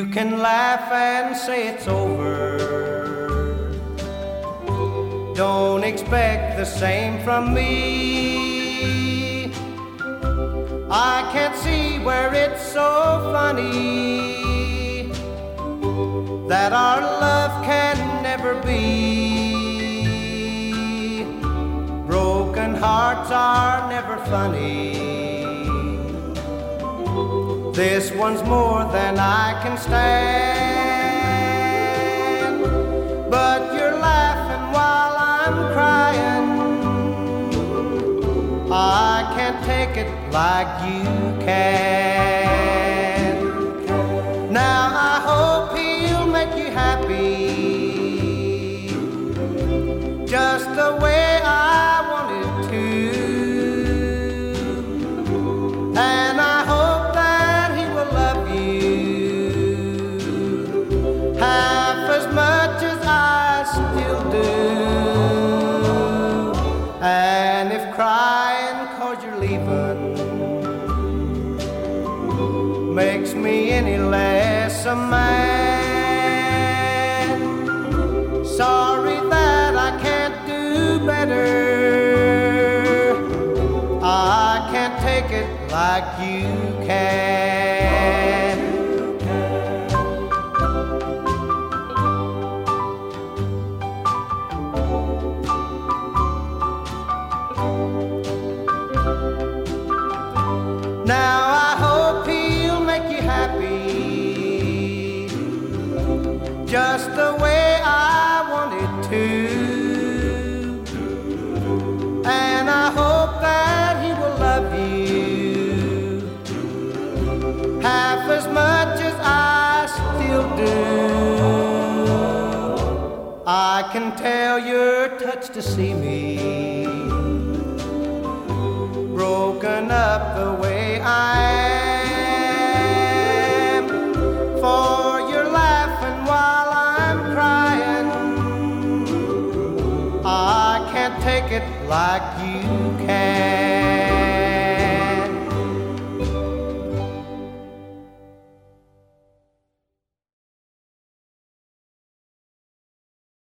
can laugh and say it's over. Don't expect the same from me. I can't see where it's so funny that our love can never be. Broken hearts are never funny. This one's more than I can stand. But you're laughing while I'm crying. I can't take it like you can. Now I hope he'll make you happy, just the way I wanted to. And I hope that he will love you half as much as I still do. And if crying 'cause you're leaving makes me any less a man, sorry that I can't do better. I can't take it like you can. Now I hope he'll make you happy, just the way I wanted to. And I hope that he will love you half as much as I still do. I can tell you're touched to see me broken up the way I am. For you're laughing while I'm crying. I can't take it like you can.